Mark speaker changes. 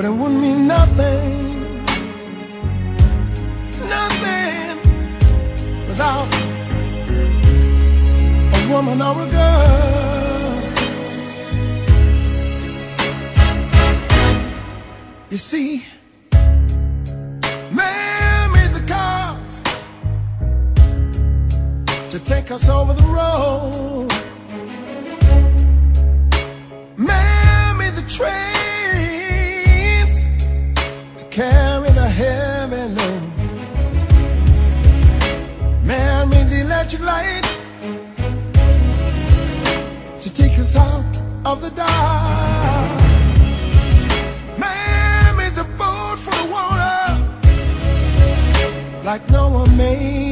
Speaker 1: but it wouldn't mean nothing, nothing without a woman or a girl. You see, man made the cars to take us over the road. Man made the trains to carry the heavy load. Man made the electric light to take us out of the dark. Man made the boat for the water like no one made